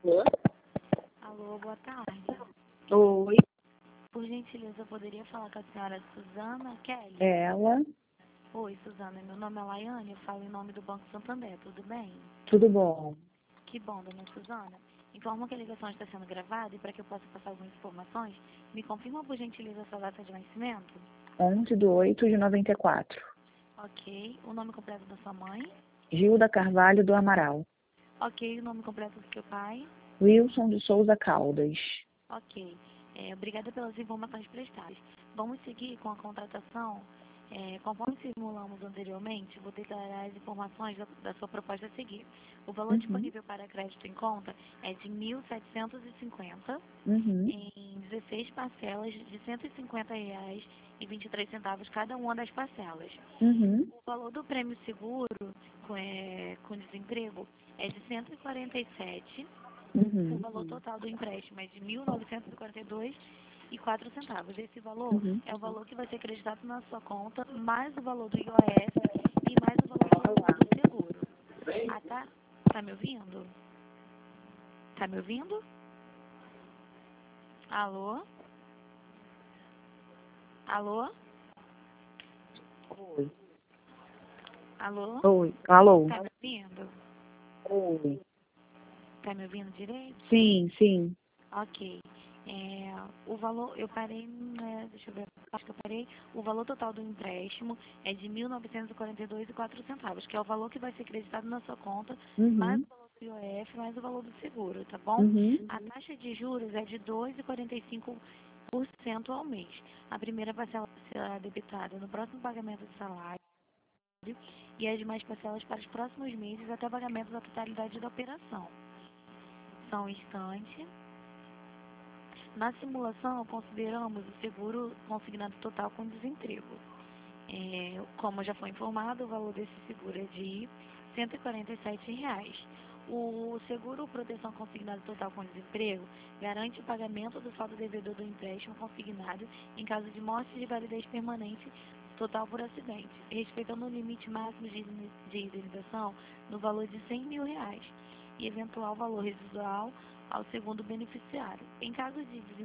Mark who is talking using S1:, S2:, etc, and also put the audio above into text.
S1: Alô?
S2: Alô, boa tarde.
S1: Oi,
S2: Por gentileza, eu poderia falar com a senhora Suzana Kelly?
S1: ela.
S2: Oi, Suzana, meu nome é Laiane, eu falo em nome do Banco Santander, tudo bem?
S1: Tudo bom?
S2: Que bom, dona Suzana. Informo que a ligação está sendo gravada e para que eu possa passar algumas informações, me confirma por gentileza a sua data de nascimento?
S1: 11/8/94.
S2: Ok. O nome completo da sua mãe?
S1: Gilda Carvalho do Amaral.
S2: Ok. O nome completo do seu pai?
S1: Wilson de Souza Caldas.
S2: Ok. Obrigada pelas informações prestadas. Vamos seguir com a contratação. Conforme simulamos anteriormente, vou declarar as informações da sua proposta a seguir. O valor disponível para crédito em conta é de R$ 1.750 em 16 parcelas de R$ 150,23 cada uma das parcelas. O valor do prêmio seguro com desemprego é de 147. O valor total do empréstimo é de R$ 1.942,04. Esse valor é o valor que vai ser acreditado na sua conta, mais o valor do IOF e mais o valor do seguro. Ah, tá? Tá me ouvindo? Tá me ouvindo? Alô? Alô?
S1: Oi.
S2: Alô?
S1: Oi. Alô?
S2: Tá me ouvindo?
S1: Oi.
S2: Tá me ouvindo direito?
S1: Sim, sim.
S2: Ok. O valor, eu parei, deixa eu ver, acho que eu parei. O valor total do empréstimo é de R$ 1.942,04, que é o valor que vai ser acreditado na sua conta, mais o valor do IOF, mais o valor do seguro, tá bom? A taxa de juros é de 2,45% ao mês. A primeira parcela será debitada no próximo pagamento do salário e as demais parcelas para os próximos meses até o pagamento da totalidade da operação. Só um instante. Na simulação, consideramos o seguro consignado total com desemprego. Como já foi informado, o valor desse seguro é de R$ 147. O seguro proteção consignado total com desemprego garante o pagamento do saldo devedor do empréstimo consignado em caso de morte de validez permanente total por acidente, respeitando o limite máximo de indenização no valor de R$ 100 mil e eventual valor residual ao segundo beneficiário. Em caso de